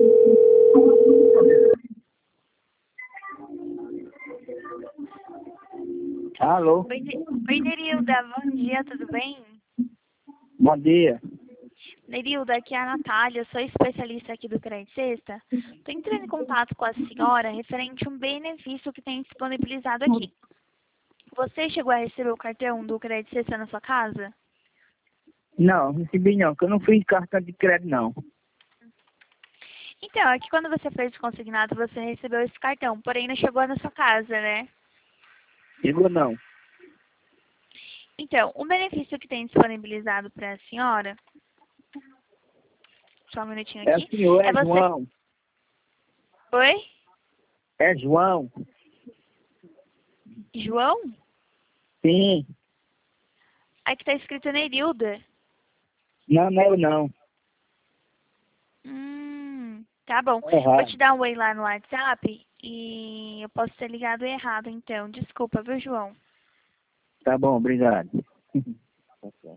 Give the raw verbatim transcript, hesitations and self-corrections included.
Alô? Oi, Ne- Oi, Nerilda, bom dia, tudo bem? Bom dia. Nerilda, aqui é a Natália, sou especialista aqui do Crédito Sexta. Estou entrando em contato com a senhora referente a um benefício que tem disponibilizado aqui. Você chegou a receber o cartão do Crédito Sexta na sua casa? Não, recebi não, que eu não fiz cartão de crédito não. Então, aqui quando você fez o consignado, você recebeu esse cartão, porém não chegou na sua casa, né? Chegou não. Então, o benefício que tem disponibilizado para a senhora, só um minutinho É aqui, o senhor, é, é você... João. Oi? É João? João? Sim. Aqui tá escrito Nerilda. Não, não é eu não. Hum, tá bom. É Vou te errado. dar um oi lá no WhatsApp e eu posso ter ligado errado, então. Desculpa, viu, João? Tá bom, obrigado.